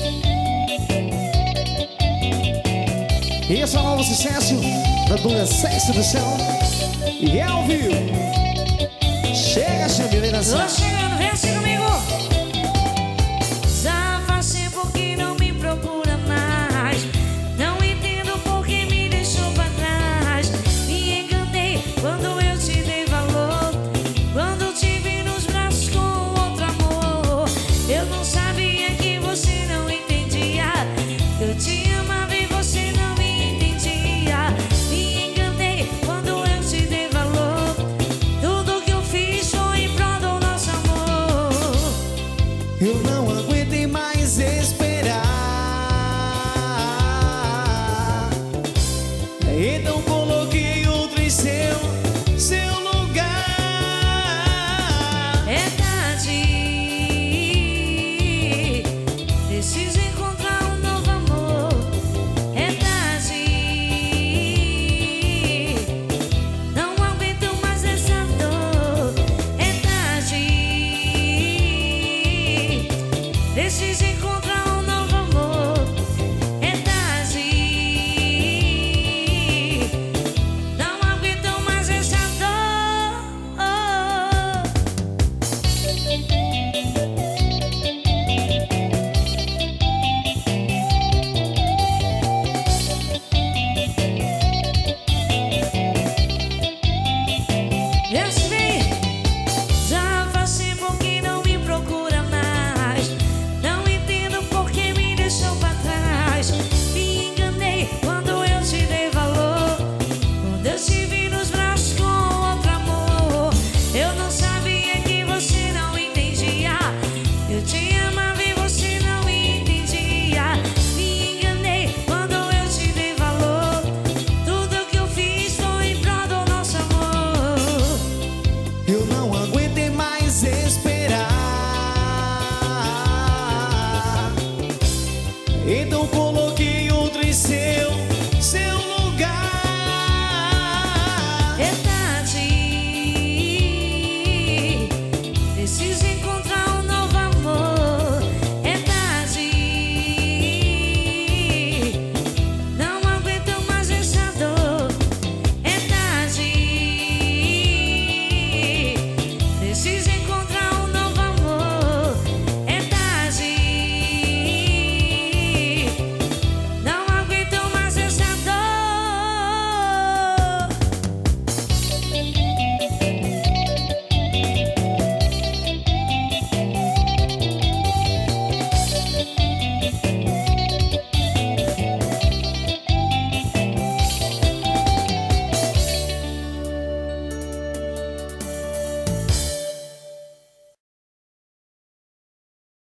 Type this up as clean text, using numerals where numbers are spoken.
E esse é o novo sucesso da dona Sexo do Céu. E é ao vivo. Chega, Xamila, e dançar. Tô chegando, vem assim comigo. Já faz tempo que não me procura mais. Não entendo por que me deixou pra trás. Me enganei quando eu te dei valor. Quando te vi nos braços com outro amor. Eu não sabia que você não entendia. Eu te amava e você não me entendia. Me enganei quando eu te dei valor. Tudo que eu fiz foi em prol do nosso amor. Eu não aguentei mais esperar. Então coloquei outro em seu lugar. É tarde, preciso encontrar um novo amor. É tarde, não aguento mais essa dor. É tarde, preciso encontrar